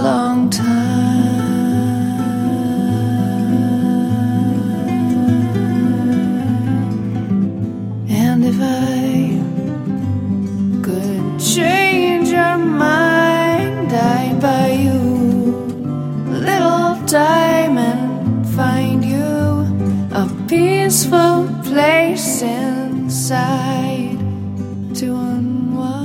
long time. And if I could change your mind, I'd buy you a little time and find you a peaceful place inside to unwind.